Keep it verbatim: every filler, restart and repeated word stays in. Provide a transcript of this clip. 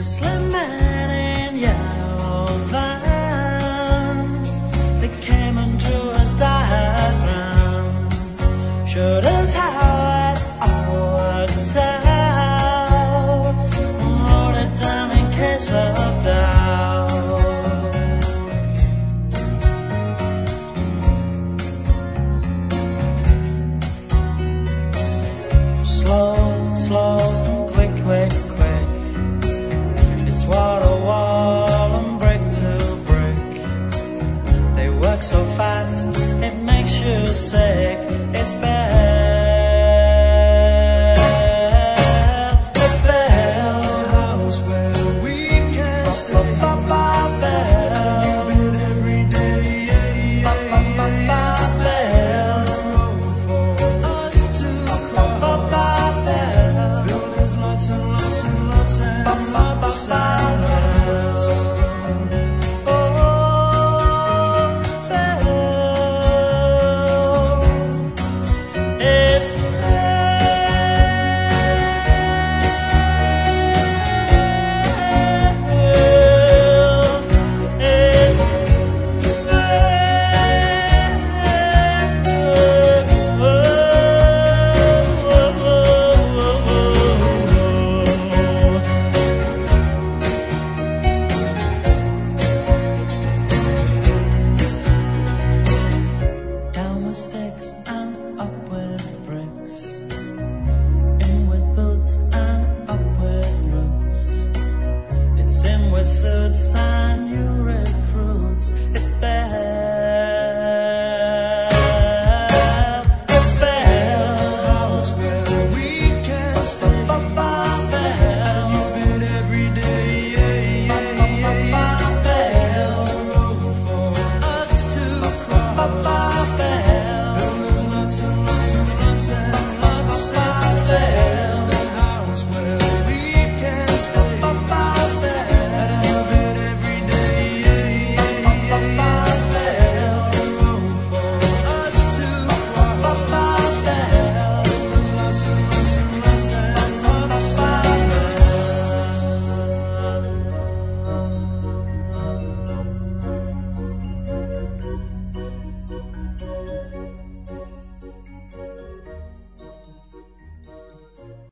slim man in yellow vans. They came and drew us diagrams, showed us how it all worked out, and wrote it down in case of doubt. Slow, slow, and quick, quick, quick. It's wall to wall and brick to brick. They work so fast, it makes you sick. It's Bell, it's Bell, house where we can stay. Bell, Give it every day. Yeah, yeah, yeah. Bell, Bell, For us to cross. Bell. Build us lots and lots and lots and lots.